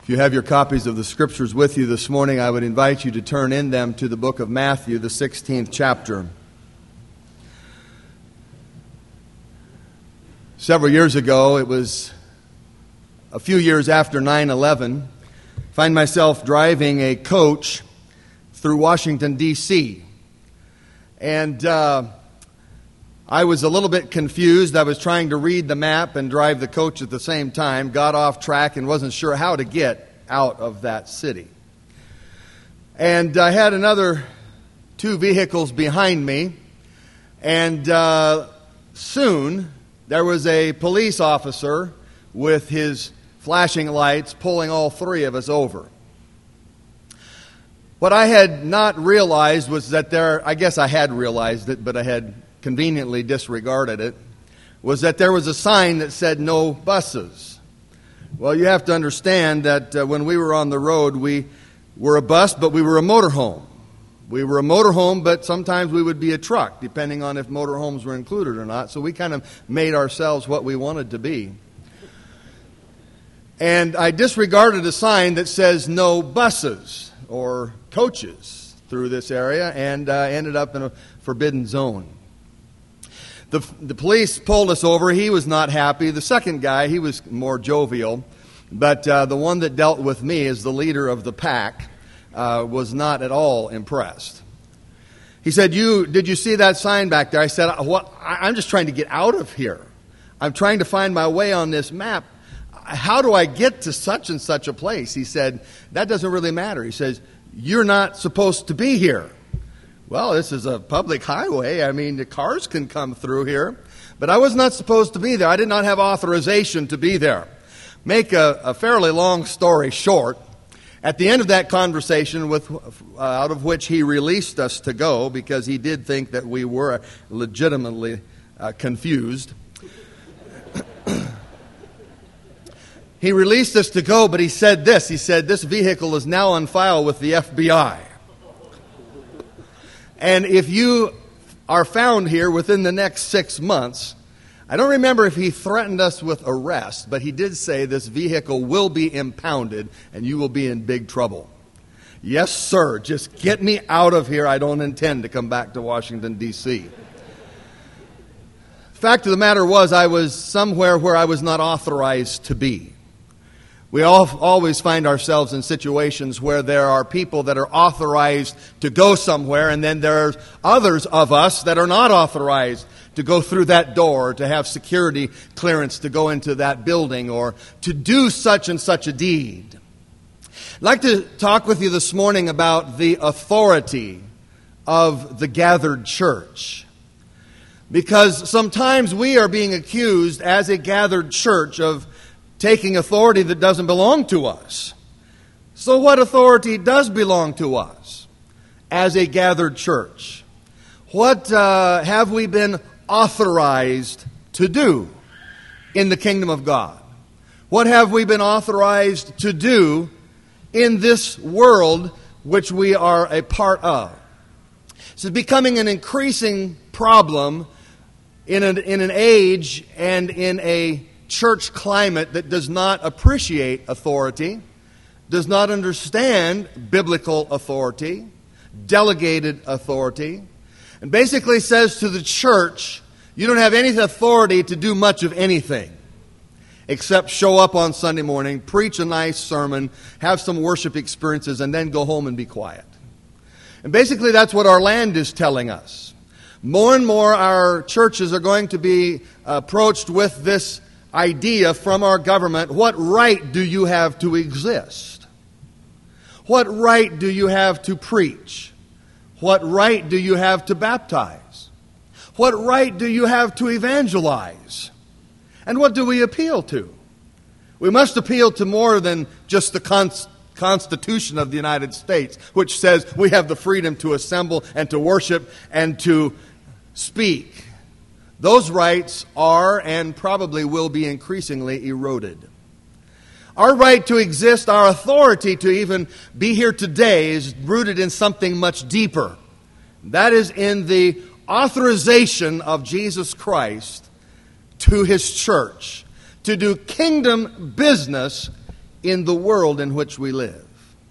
If you have your copies of the Scriptures with you this morning, I would invite you to turn in them to the book of Matthew, the 16th chapter. Several years ago, it was a few years after 9/11, I find myself driving a coach through Washington, D.C. And I was a little bit confused. I was trying to read the map and drive the coach at the same time, got off track and wasn't sure how to get out of that city. And I had another two vehicles behind me, and soon there was a police officer with his flashing lights pulling all three of us over. What I had not realized was that I guess I had realized it, but I had conveniently disregarded it, was that there was a sign that said no buses. Well, you have to understand that when we were on the road, we were a bus, but we were a motorhome. We were a motorhome, but sometimes we would be a truck, depending on if motorhomes were included or not. So we kind of made ourselves what we wanted to be. And I disregarded a sign that says no buses or coaches through this area, and ended up in a forbidden zone. The police pulled us over. He was not happy. The second guy, he was more jovial. But the one that dealt with me as the leader of the pack was not at all impressed. He said, did you see that sign back there? I said, I'm just trying to get out of here. I'm trying to find my way on this map. How do I get to such and such a place? He said, that doesn't really matter. He says, you're not supposed to be here. Well, this is a public highway. I mean, the cars can come through here. But I was not supposed to be there. I did not have authorization to be there. Make a fairly long story short, at the end of that conversation, out of which he released us to go, because he did think that we were legitimately confused. He released us to go, but he said this. He said, this vehicle is now on file with the FBI. And if you are found here within the next 6 months, I don't remember if he threatened us with arrest, but he did say this vehicle will be impounded and you will be in big trouble. Yes, sir. Just get me out of here. I don't intend to come back to Washington, D.C. The fact of the matter was, I was somewhere where I was not authorized to be. We always find ourselves in situations where there are people that are authorized to go somewhere, and then there's others of us that are not authorized to go through that door, to have security clearance to go into that building, or to do such and such a deed. I'd like to talk with you this morning about the authority of the gathered church. Because sometimes we are being accused as a gathered church of taking authority that doesn't belong to us. So what authority does belong to us as a gathered church? What have we been authorized to do in the kingdom of God? What have we been authorized to do in this world which we are a part of? This is becoming an increasing problem in an age and in a church climate that does not appreciate authority, does not understand biblical authority, delegated authority, and basically says to the church, you don't have any authority to do much of anything except show up on Sunday morning, preach a nice sermon, have some worship experiences, and then go home and be quiet. And basically that's what our land is telling us. More and more our churches are going to be approached with this idea from our government. What right do you have to exist? What right do you have to preach? What right do you have to baptize? What right do you have to evangelize? And what do we appeal to? We must appeal to more than just the Constitution of the United States, which says we have the freedom to assemble and to worship and to speak. Those rights are and probably will be increasingly eroded. Our right to exist, our authority to even be here today is rooted in something much deeper. That is in the authorization of Jesus Christ to His church to do kingdom business in the world in which we live.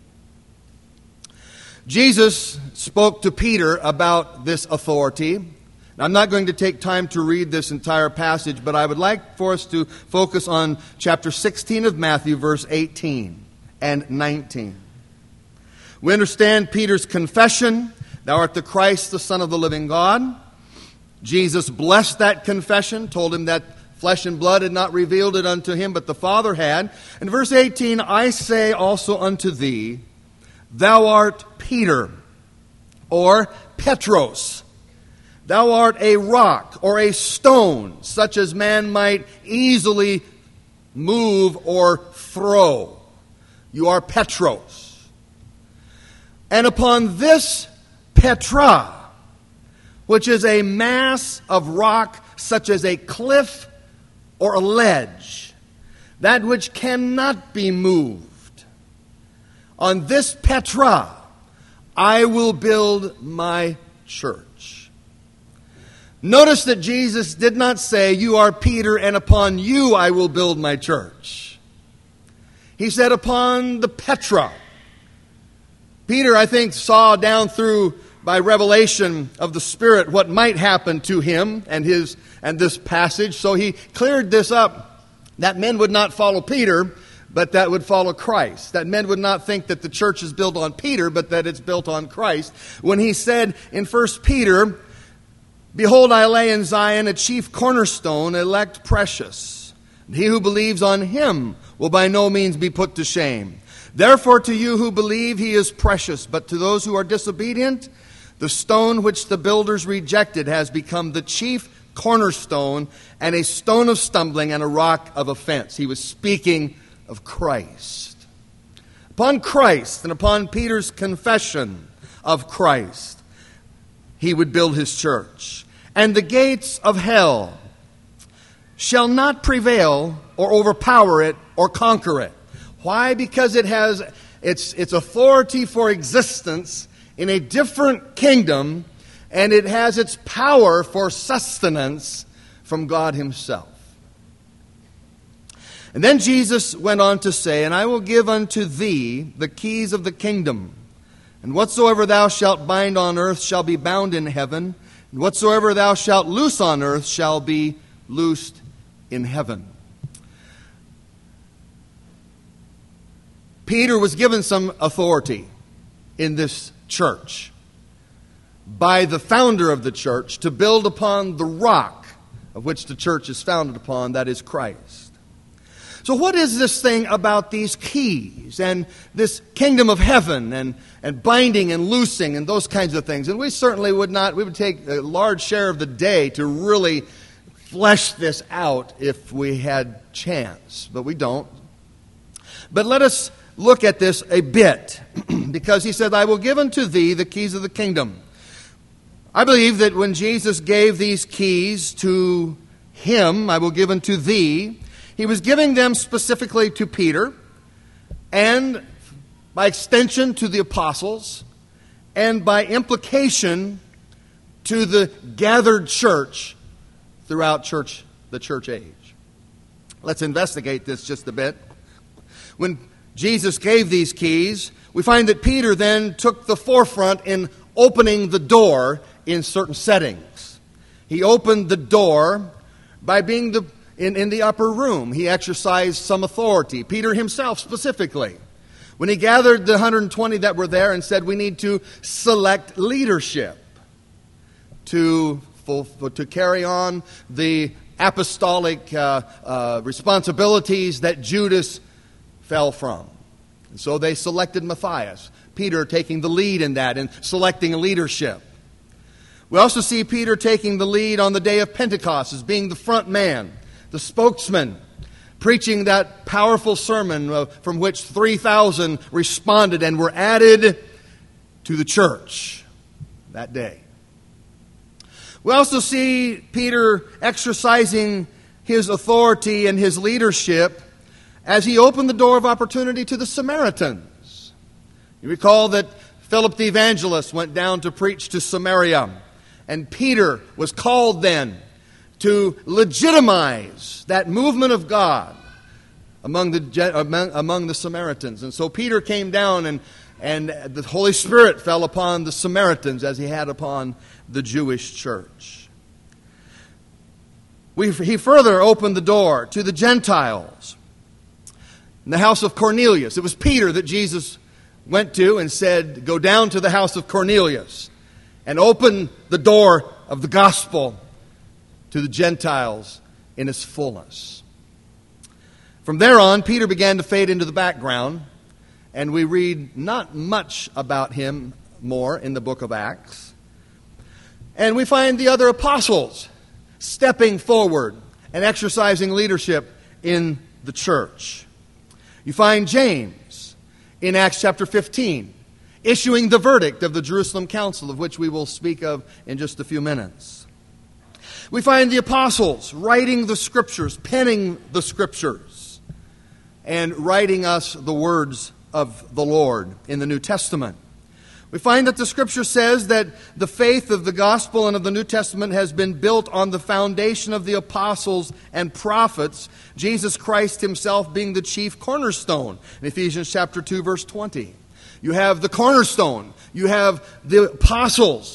Jesus spoke to Peter about this authority. Now, I'm not going to take time to read this entire passage, but I would like for us to focus on chapter 16 of Matthew, verse 18 and 19. We understand Peter's confession, "Thou art the Christ, the Son of the living God." Jesus blessed that confession, told him that flesh and blood had not revealed it unto him, but the Father had. In verse 18, "I say also unto thee, Thou art Peter," or Petros. "Thou art a rock," or a stone, such as man might easily move or throw. You are Petros. "And upon this Petra," which is a mass of rock such as a cliff or a ledge, that which cannot be moved, "on this Petra I will build my church." Notice that Jesus did not say, "You are Peter, and upon you I will build my church." He said, "Upon the Petra." Peter, I think, saw down through, by revelation of the Spirit, what might happen to him and this passage. So he cleared this up, that men would not follow Peter, but that would follow Christ. That men would not think that the church is built on Peter, but that it's built on Christ. When he said in 1 Peter, "Behold, I lay in Zion a chief cornerstone, elect precious. And he who believes on him will by no means be put to shame. Therefore to you who believe he is precious, but to those who are disobedient, the stone which the builders rejected has become the chief cornerstone, and a stone of stumbling and a rock of offense." He was speaking of Christ. Upon Christ and upon Peter's confession of Christ, he would build his church. "And the gates of hell shall not prevail or overpower it or conquer it." Why? Because it has its authority for existence in a different kingdom, and it has its power for sustenance from God himself. And then Jesus went on to say, "And I will give unto thee the keys of the kingdom. And whatsoever thou shalt bind on earth shall be bound in heaven. And whatsoever thou shalt loose on earth shall be loosed in heaven." Peter was given some authority in this church by the founder of the church to build upon the rock of which the church is founded upon, that is Christ. So what is this thing about these keys and this kingdom of heaven and binding and loosing and those kinds of things? And we certainly would take a large share of the day to really flesh this out if we had chance, but we don't. But let us look at this a bit, because he said, "I will give unto thee the keys of the kingdom." I believe that when Jesus gave these keys to him, "I will give unto thee," he was giving them specifically to Peter, and by extension to the apostles, and by implication to the gathered church throughout the church age. Let's investigate this just a bit. When Jesus gave these keys, we find that Peter then took the forefront in opening the door in certain settings. He opened the door by being in the upper room. He exercised some authority. Peter himself specifically, when he gathered the 120 that were there and said, "We need to select leadership to carry on the apostolic responsibilities that Judas fell from." And so they selected Matthias, Peter taking the lead in that and selecting leadership. We also see Peter taking the lead on the day of Pentecost as being the front man, the spokesman, preaching that powerful sermon from which 3,000 responded and were added to the church that day. We also see Peter exercising his authority and his leadership as he opened the door of opportunity to the Samaritans. You recall that Philip the evangelist went down to preach to Samaria, and Peter was called then to legitimize that movement of God among the Samaritans. And so Peter came down, and the Holy Spirit fell upon the Samaritans as he had upon the Jewish church. He further opened the door to the Gentiles. In the house of Cornelius, it was Peter that Jesus went to and said, "Go down to the house of Cornelius and open the door of the gospel to the Gentiles in its fullness." From there on, Peter began to fade into the background, and we read not much about him more in the book of Acts. And we find the other apostles stepping forward and exercising leadership in the church. You find James in Acts chapter 15 issuing the verdict of the Jerusalem Council, of which we will speak of in just a few minutes. We find the apostles writing the Scriptures, penning the Scriptures, and writing us the words of the Lord in the New Testament. We find that the Scripture says that the faith of the gospel and of the New Testament has been built on the foundation of the apostles and prophets, Jesus Christ himself being the chief cornerstone, in Ephesians chapter 2, verse 20. You have the cornerstone. You have the apostles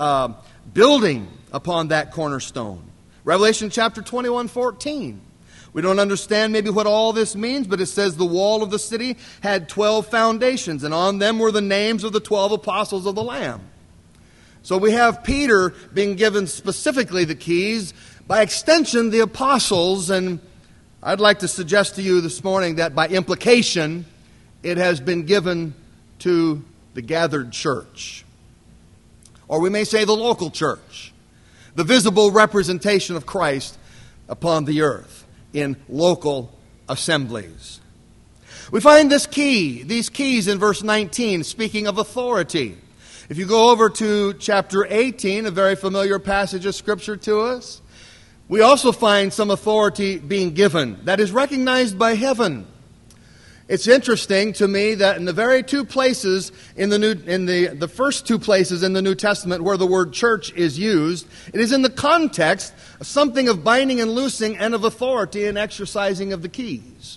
building upon that cornerstone. Revelation chapter 21:14. We don't understand maybe what all this means, but it says the wall of the city had 12 foundations, and on them were the names of the 12 apostles of the Lamb. So we have Peter being given specifically the keys, by extension the apostles, and I'd like to suggest to you this morning that by implication it has been given to the gathered church. Or we may say the local church, the visible representation of Christ upon the earth in local assemblies. We find these keys in verse 19, speaking of authority. If you go over to chapter 18, a very familiar passage of Scripture to us, we also find some authority being given that is recognized by heaven. It's interesting to me that in the very two places in the first two places in the New Testament where the word church is used, it is in the context of something of binding and loosing and of authority and exercising of the keys.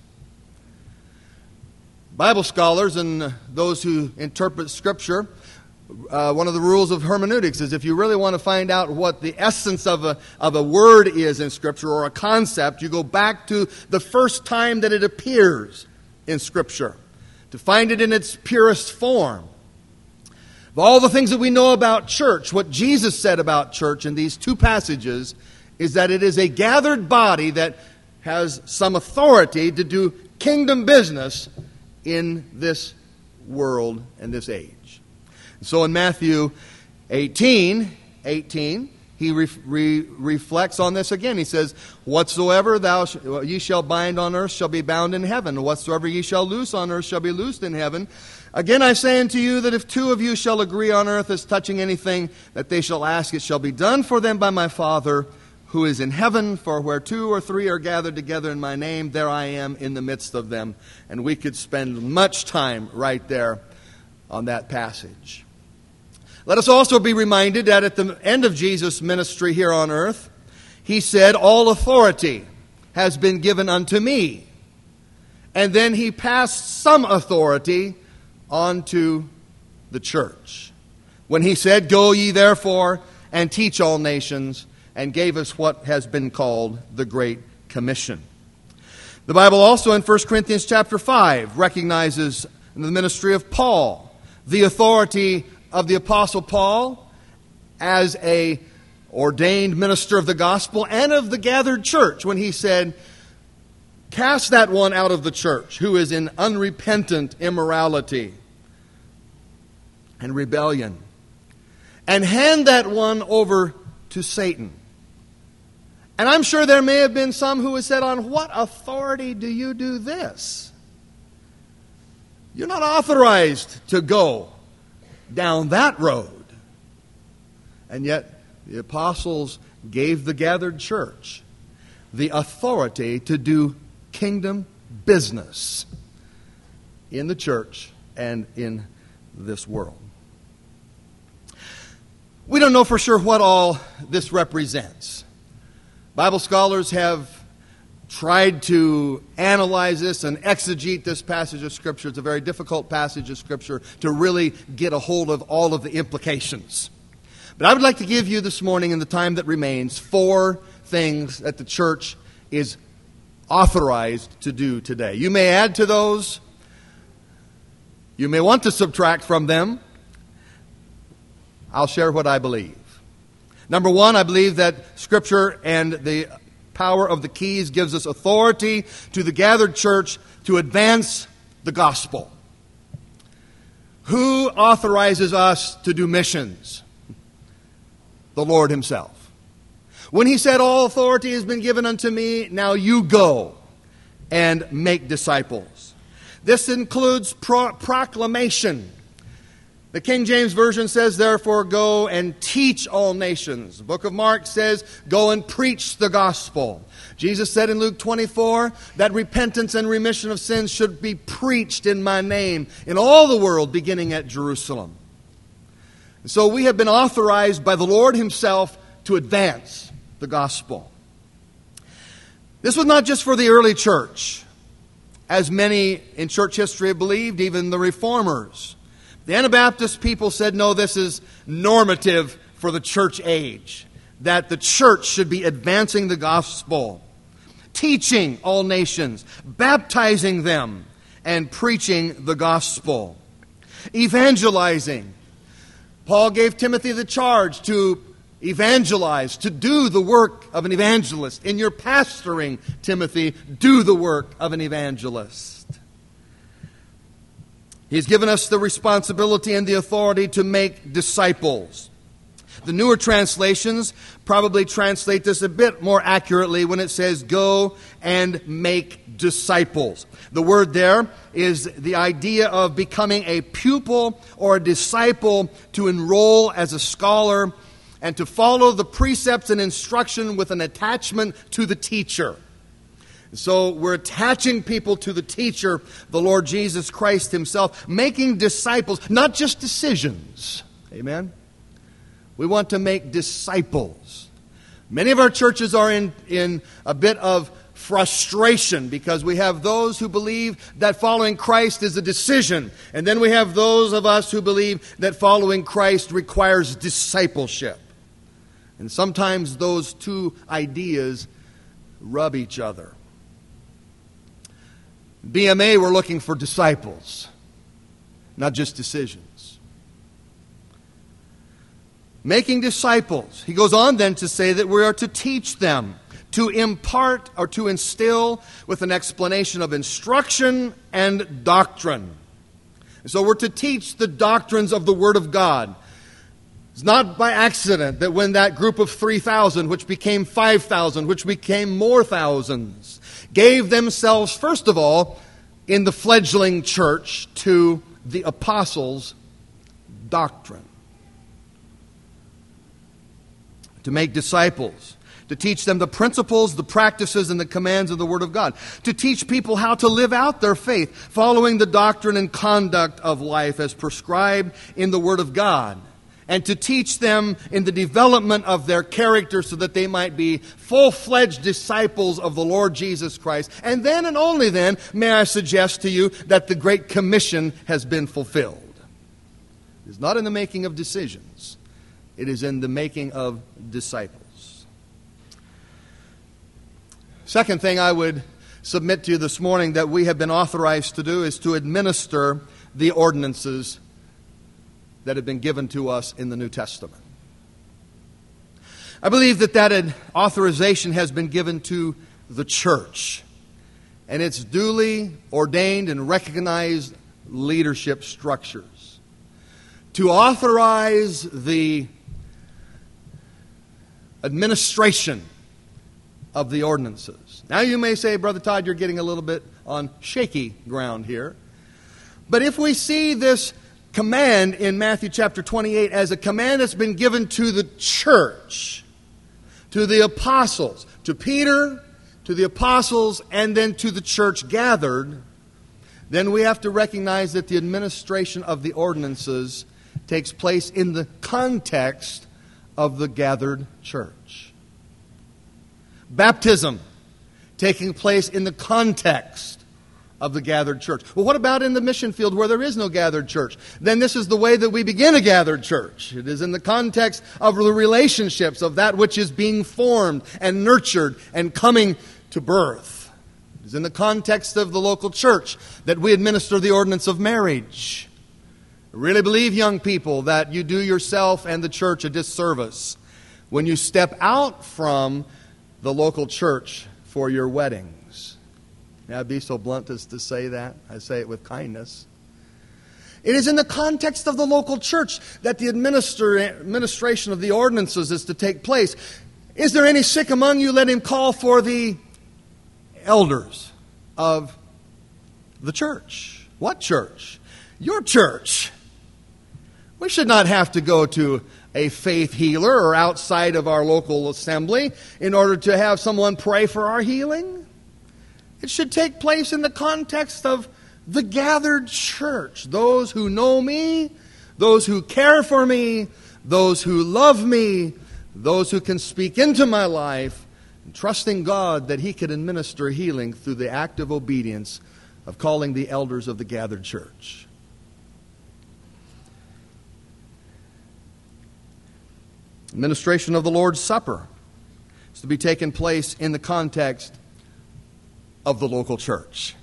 Bible scholars and those who interpret Scripture, one of the rules of hermeneutics is if you really want to find out what the essence of a word is in Scripture or a concept, you go back to the first time that it appears in Scripture to find it in its purest form. Of all the things that we know about church, what Jesus said about church in these two passages is that it is a gathered body that has some authority to do kingdom business in this world and this age. So in Matthew 18, he reflects on this again. He says, "Whatsoever ye shall bind on earth shall be bound in heaven. Whatsoever ye shall loose on earth shall be loosed in heaven. Again I say unto you that if two of you shall agree on earth as touching anything that they shall ask, it shall be done for them by my Father who is in heaven. For where two or three are gathered together in my name, there I am in the midst of them." And we could spend much time right there on that passage. Let us also be reminded that at the end of Jesus' ministry here on earth, he said, "All authority has been given unto me." And then he passed some authority on to the church when he said, "Go ye therefore and teach all nations," and gave us what has been called the Great Commission. The Bible also in 1 Corinthians chapter 5 recognizes in the ministry of Paul the authority of the Apostle Paul as a ordained minister of the gospel and of the gathered church when he said, "Cast that one out of the church who is in unrepentant immorality and rebellion, and hand that one over to Satan." And I'm sure there may have been some who have said, "On what authority do you do this? You're not authorized to go down that road." And yet the apostles gave the gathered church the authority to do kingdom business in the church and in this world. We don't know for sure what all this represents. Bible scholars have tried to analyze this and exegete this passage of Scripture. It's a very difficult passage of Scripture to really get a hold of all of the implications. But I would like to give you this morning, in the time that remains, 4 things that the church is authorized to do today. You may add to those. You may want to subtract from them. I'll share what I believe. Number 1, I believe that Scripture and the power of the keys gives us authority to the gathered church to advance the gospel. Who authorizes us to do missions? The Lord Himself. When He said, "All authority has been given unto me, now you go and make disciples." This includes proclamation. The King James Version says, "Therefore go and teach all nations." The book of Mark says, "Go and preach the gospel." Jesus said in Luke 24 that repentance and remission of sins should be preached in my name in all the world, beginning at Jerusalem. So we have been authorized by the Lord Himself to advance the gospel. This was not just for the early church, as many in church history have believed, even the Reformers. The Anabaptist people said, no, this is normative for the church age, that the church should be advancing the gospel, teaching all nations, baptizing them, and preaching the gospel. Evangelizing. Paul gave Timothy the charge to evangelize, to do the work of an evangelist. In your pastoring, Timothy, do the work of an evangelist. He's given us the responsibility and the authority to make disciples. The newer translations probably translate this a bit more accurately when it says, "Go and make disciples." The word there is the idea of becoming a pupil or a disciple, to enroll as a scholar and to follow the precepts and instruction with an attachment to the teacher. So we're attaching people to the teacher, the Lord Jesus Christ Himself, making disciples, not just decisions. Amen? We want to make disciples. Many of our churches are in a bit of frustration because we have those who believe that following Christ is a decision. And then we have those of us who believe that following Christ requires discipleship. And sometimes those two ideas rub each other. BMA, we're looking for disciples, not just decisions. Making disciples. He goes on then to say that we are to teach them, to impart or to instill with an explanation of instruction and doctrine. So we're to teach the doctrines of the Word of God. It's not by accident that when that group of 3,000, which became 5,000, which became more thousands, gave themselves, first of all, in the fledgling church, to the apostles' doctrine. To make disciples. To teach them the principles, the practices, and the commands of the Word of God. To teach people how to live out their faith, following the doctrine and conduct of life as prescribed in the Word of God. And to teach them in the development of their character so that they might be full-fledged disciples of the Lord Jesus Christ. And then and only then may I suggest to you that the Great Commission has been fulfilled. It is not in the making of decisions. It is in the making of disciples. Second thing I would submit to you this morning that we have been authorized to do is to administer the ordinances that have been given to us in the New Testament. I believe that authorization has been given to the church, and its duly ordained and recognized leadership structures to authorize the administration of the ordinances. Now you may say, Brother Todd, you're getting a little bit on shaky ground here. But if we see this command in Matthew chapter 28 as a command that's been given to the church, to the apostles, to Peter, to the apostles, and then to the church gathered, then we have to recognize that the administration of the ordinances takes place in the context of the gathered church. Baptism taking place in the context of the gathered church. Well, what about in the mission field where there is no gathered church? Then this is the way that we begin a gathered church. It is in the context of the relationships of that which is being formed and nurtured and coming to birth. It is in the context of the local church that we administer the ordinance of marriage. I really believe, young people, that you do yourself and the church a disservice when you step out from the local church for your weddings. May I be so blunt as to say that? I say it with kindness. It is in the context of the local church that the administration of the ordinances is to take place. Is there any sick among you? Let him call for the elders of the church. What church? Your church. We should not have to go to a faith healer or outside of our local assembly in order to have someone pray for our healing. It should take place in the context of the gathered church. Those who know me, those who care for me, those who love me, those who can speak into my life, and trusting God that He can administer healing through the active obedience of calling the elders of the gathered church. Administration of the Lord's Supper is to be taken place in the context of the local church.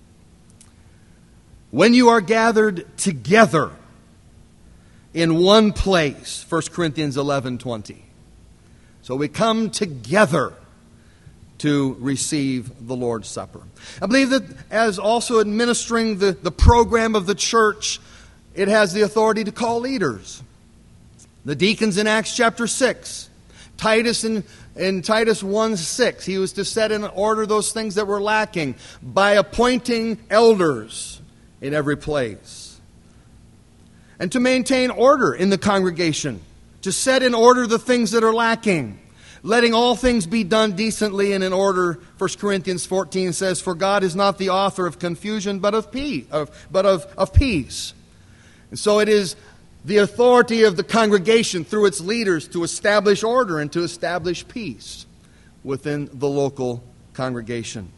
When you are gathered together in one place, 1 Corinthians 11:20. So we come together to receive the Lord's Supper. I believe that as also administering the program of the church, it has the authority to call leaders. The deacons in Acts chapter 6. Titus in Titus 1:6. He was to set in order those things that were lacking by appointing elders in every place. And to maintain order in the congregation. To set in order the things that are lacking. Letting all things be done decently and in order. 1 Corinthians 14 says, "For God is not the author of confusion, but of peace." And so it is the authority of the congregation through its leaders to establish order and to establish peace within the local congregation.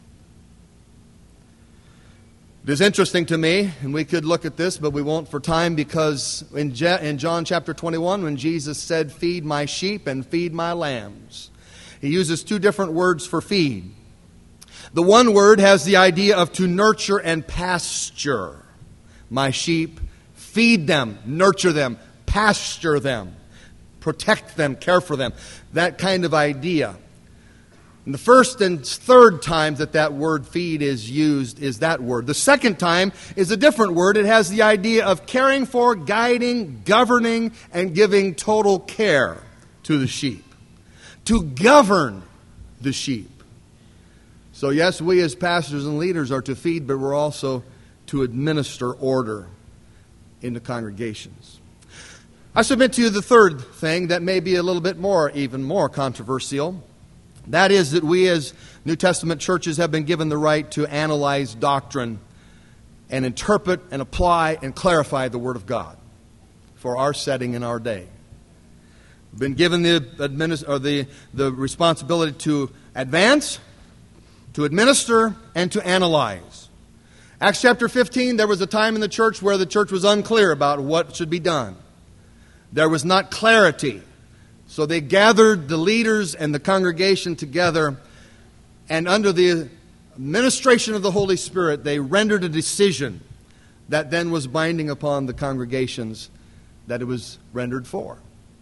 It is interesting to me, and we could look at this, but we won't for time, because in John chapter 21, when Jesus said, "Feed my sheep and feed my lambs," He uses two different words for feed. The one word has the idea of to nurture and pasture. My sheep, feed them, nurture them, pasture them, protect them, care for them. That kind of idea. And the first and third time that word feed is used is that word. The second time is a different word. It has the idea of caring for, guiding, governing, and giving total care to the sheep. To govern the sheep. So yes, we as pastors and leaders are to feed, but we're also to administer order in the congregations. I submit to you the third thing that may be a little bit even more controversial. That is that we as New Testament churches have been given the right to analyze doctrine and interpret and apply and clarify the Word of God for our setting in our day. We've been given the responsibility to advance, to administer, and to analyze. Acts chapter 15, there was a time in the church where the church was unclear about what should be done. There was not clarity. So they gathered the leaders and the congregation together, and under the administration of the Holy Spirit, they rendered a decision that then was binding upon the congregations that it was rendered for.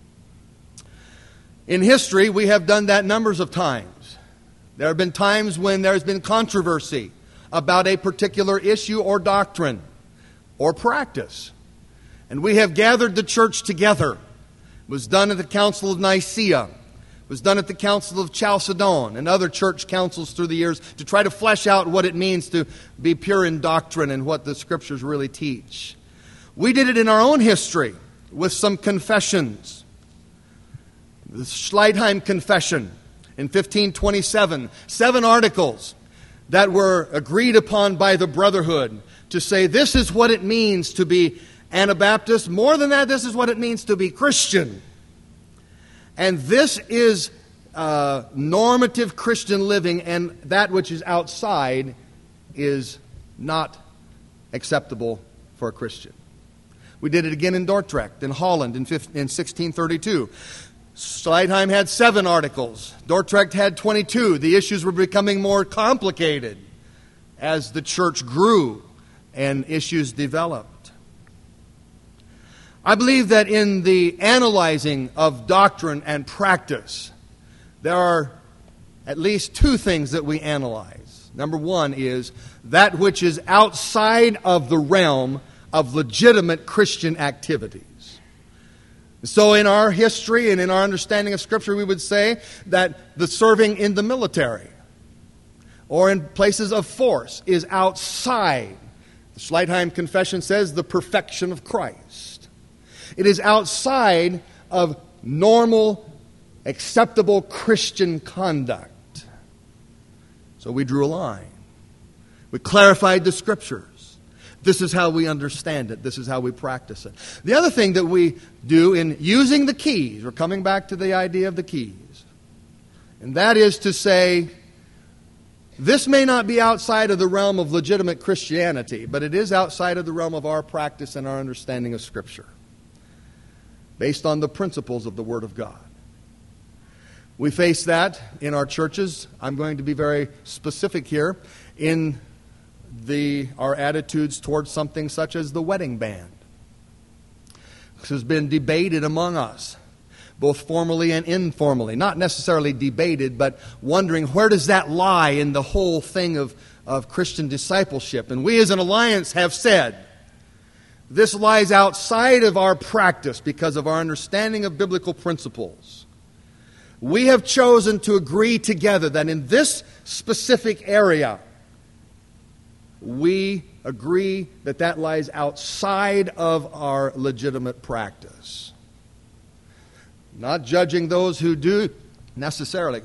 In history, we have done that numbers of times. There have been times when there has been controversy about a particular issue or doctrine or practice. And we have gathered the church together. It was done at the Council of Nicaea. It was done at the Council of Chalcedon and other church councils through the years to try to flesh out what it means to be pure in doctrine and what the Scriptures really teach. We did it in our own history with some confessions. The Schleidheim Confession in 1527, 7 articles that were agreed upon by the brotherhood to say this is what it means to be Anabaptist. More than that, this is what it means to be Christian. And this is normative Christian living and that which is outside is not acceptable for a Christian. We did it again in Dordrecht, in Holland, in 1632. Sleitheim had 7 articles. Dordrecht had 22. The issues were becoming more complicated as the church grew and issues developed. I believe that in the analyzing of doctrine and practice, there are at least 2 things that we analyze. Number 1 is that which is outside of the realm of legitimate Christian activities. So in our history and in our understanding of Scripture, we would say that the serving in the military or in places of force is outside. The Sleitheim Confession says the perfection of Christ. It is outside of normal, acceptable Christian conduct. So we drew a line. We clarified the Scriptures. This is how we understand it. This is how we practice it. The other thing that we do in using the keys, we're coming back to the idea of the keys, and that is to say, this may not be outside of the realm of legitimate Christianity, but it is outside of the realm of our practice and our understanding of Scripture, based on the principles of the Word of God. We face that in our churches. I'm going to be very specific here in our attitudes towards something such as the wedding band. This has been debated among us, both formally and informally. Not necessarily debated, but wondering where does that lie in the whole thing of Christian discipleship. And we as an alliance have said, this lies outside of our practice because of our understanding of biblical principles. We have chosen to agree together that in this specific area, we agree that that lies outside of our legitimate practice. Not judging those who do necessarily,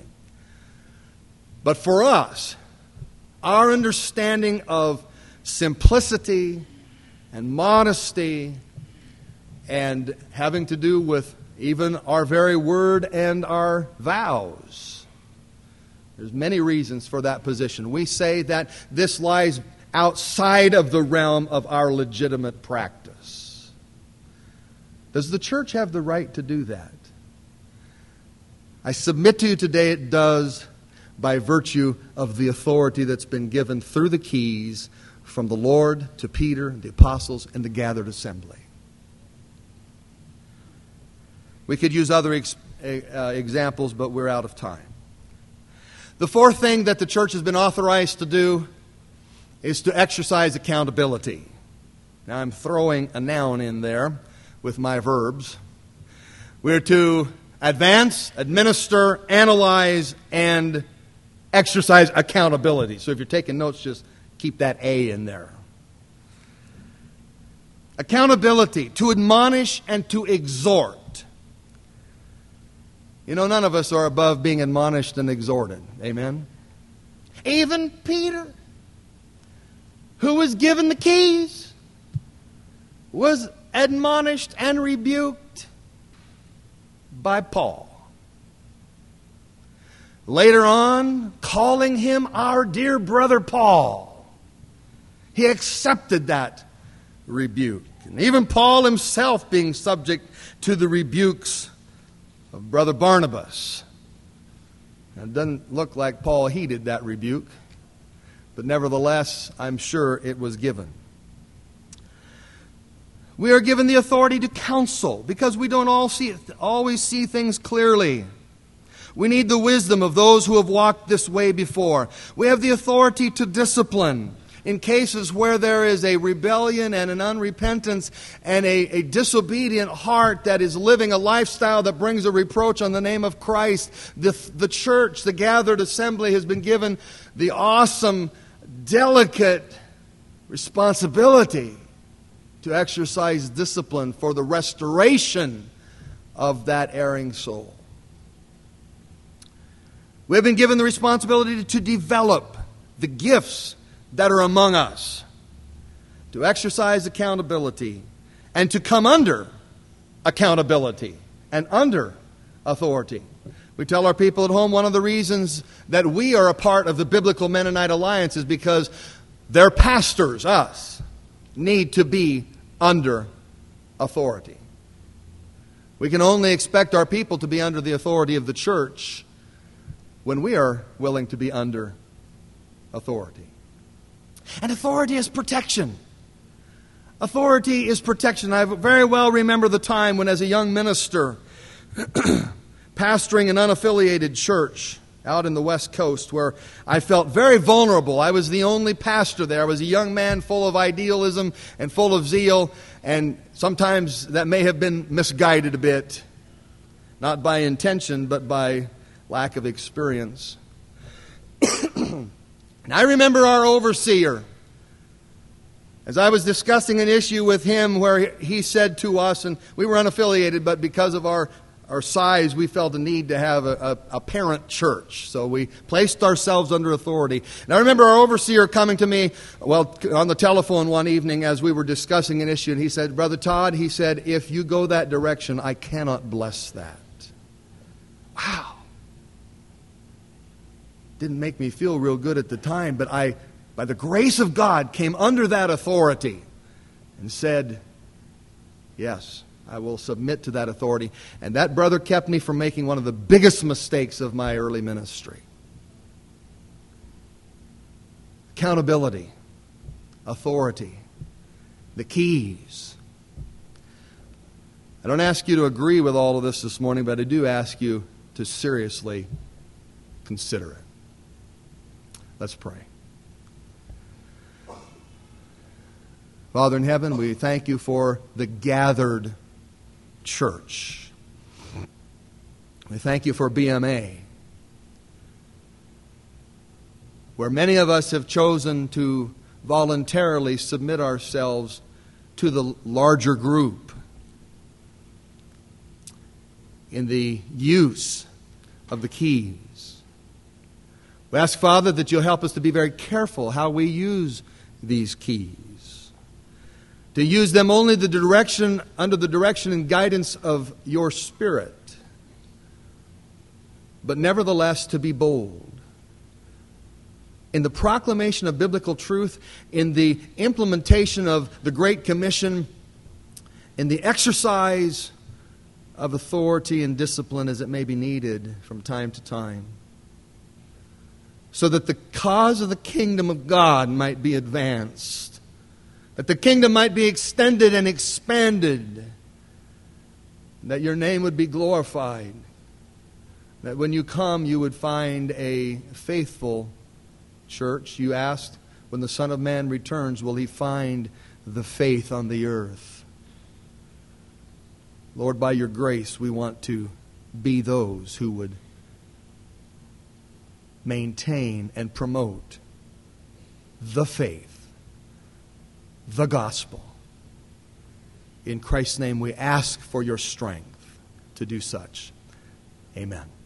But for us, our understanding of simplicity and modesty and having to do with even our very word and our vows. There's many reasons for that position. We say that this lies outside of the realm of our legitimate practice. Does the church have the right to do that? I submit to you today it does, by virtue of the authority that's been given through the keys from the Lord to Peter, the apostles, and the gathered assembly. We could use other examples, but we're out of time. The 4th thing that the church has been authorized to do is to exercise accountability. Now I'm throwing a noun in there with my verbs. We're to advance, administer, analyze, and exercise accountability. So if you're taking notes, just keep that A in there. Accountability, to admonish and to exhort. You know, none of us are above being admonished and exhorted. Amen? Even Peter, who was given the keys, was admonished and rebuked by Paul. Later on, calling him our dear brother Paul, he accepted that rebuke. And even Paul himself being subject to the rebukes of Brother Barnabas. It doesn't look like Paul heeded that rebuke, but nevertheless, I'm sure it was given. We are given the authority to counsel because we don't always see things clearly. We need the wisdom of those who have walked this way before. We have the authority to discipline in cases where there is a rebellion and an unrepentance and a disobedient heart that is living a lifestyle that brings a reproach on the name of Christ. The church, the gathered assembly, has been given the awesome, delicate responsibility to exercise discipline for the restoration of that erring soul. We have been given the responsibility to develop the gifts that are among us, to exercise accountability, and to come under accountability and under authority. We tell our people at home one of the reasons that we are a part of the Biblical Mennonite Alliance is because their pastors, us, need to be under authority. We can only expect our people to be under the authority of the church when we are willing to be under authority. And authority is protection. Authority is protection. I very well remember the time when, as a young minister, pastoring an unaffiliated church out in the West Coast, where I felt very vulnerable. I was the only pastor there. I was a young man full of idealism and full of zeal, and sometimes that may have been misguided a bit, not by intention, but by lack of experience. And I remember our overseer, as I was discussing an issue with him where he said to us, and we were unaffiliated, but because of our size, we felt a need to have a parent church. So we placed ourselves under authority. And I remember our overseer coming to me, on the telephone one evening as we were discussing an issue, and he said, "Brother Todd," he said, "if you go that direction, I cannot bless that." Wow. Didn't make me feel real good at the time, but I, by the grace of God, came under that authority and said, yes, I will submit to that authority. And that brother kept me from making one of the biggest mistakes of my early ministry. Accountability, authority, the keys. I don't ask you to agree with all of this morning, but I do ask you to seriously consider it. Let's pray. Father in heaven, we thank you for the gathered church. We thank you for BMA, where many of us have chosen to voluntarily submit ourselves to the larger group in the use of the keys. We ask, Father, that you'll help us to be very careful how we use these keys. To use them only under the direction and guidance of your Spirit. But nevertheless, to be bold. In the proclamation of biblical truth, in the implementation of the Great Commission, in the exercise of authority and discipline as it may be needed from time to time, so that the cause of the kingdom of God might be advanced, that the kingdom might be extended and expanded, that your name would be glorified, that when you come you would find a faithful church. You asked, when the Son of Man returns, will he find the faith on the earth? Lord, by your grace, we want to be those who would maintain and promote the faith, the gospel. In Christ's name we ask for your strength to do such. Amen.